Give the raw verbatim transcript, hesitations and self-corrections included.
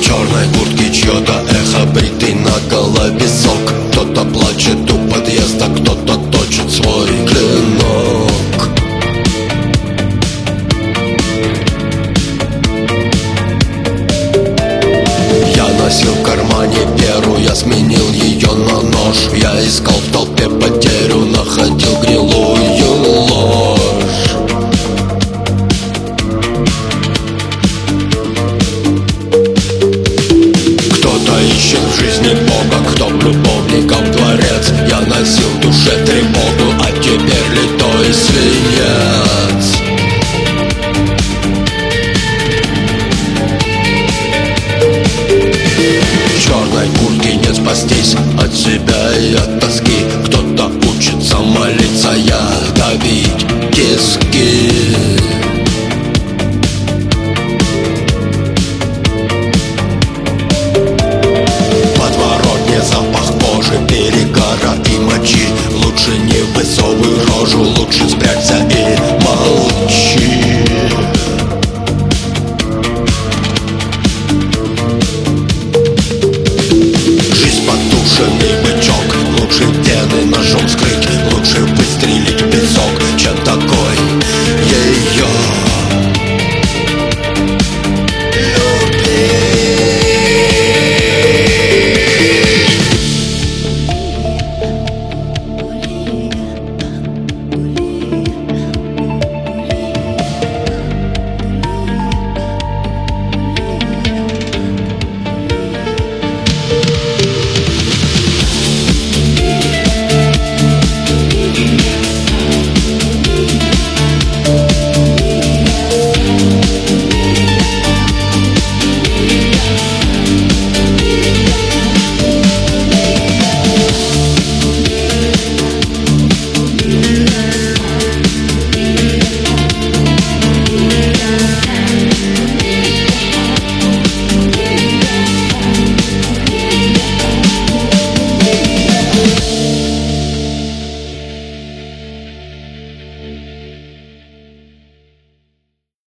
В черной куртке чье-то эхо, бритый на голове сок. Кто-то плачет у подъезда, кто-то точит свой клинок. Я носил в кармане перу, я сменил ее на нож. Я искал